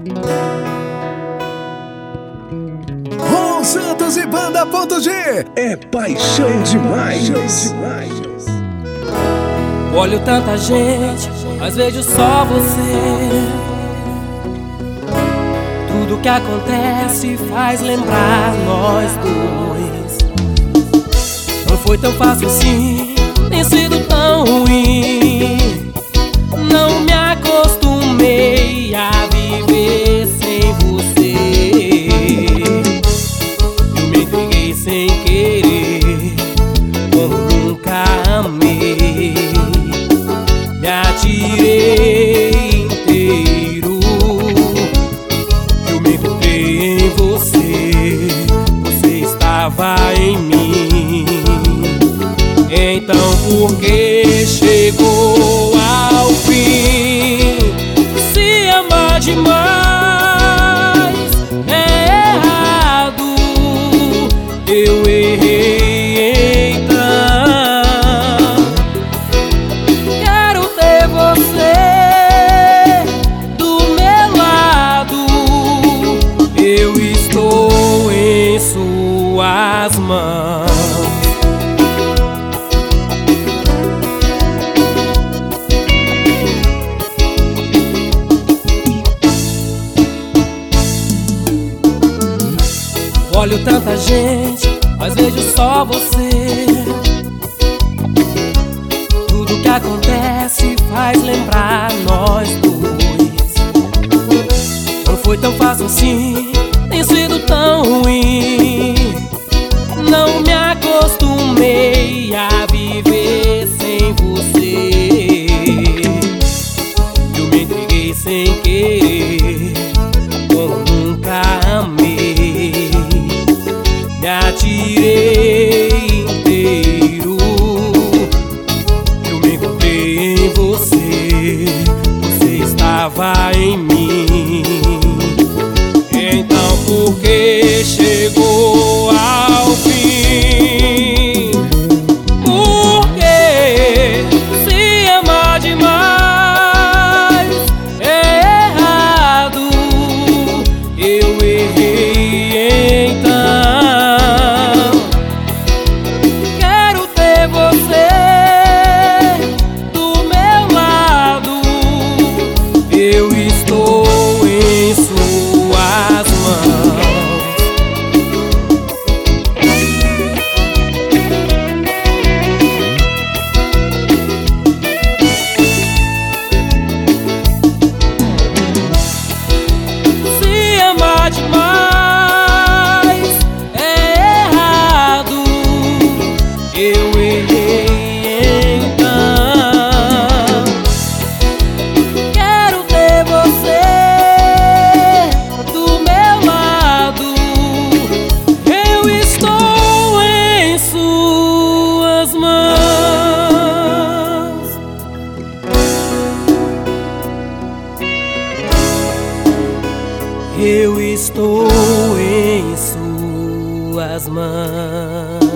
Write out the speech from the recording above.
Ron Santos e Banda.G é paixão demais. Olho tanta gente, mas vejo só você. Tudo que acontece faz lembrar nós dois. Não foi tão fácil assim, tem sido tão ruim. Não me acostumei a viver sem você. Eu me entreguei sem querer, como nunca amei. Me atirei inteiro. Eu me encontrei em você, você estava em mim. Então por que chegou ao fim? Se amar demais é errado. Eu errei então. Quero ter você do meu lado. Eu estou em suas mãos. Olho tanta gente, mas vejo só você. Tudo que acontece faz lembrar nós dois. Não foi tão fácil assim, tem sido tão ruim. Não me acostumei a viver sem você. Eu me entreguei sem querer, como nunca amei. Me atirei inteiro. Eu me encontrei em você, você estava em mim. Então por que chegou ao fim? Porque se amar demais é errado. Eu errei então. Eu estou em suas mãos. Se amar demais é errado. Eu errei então. Quero ter você do meu lado. Eu estou em suas mãos. Eu estou em suas mãos.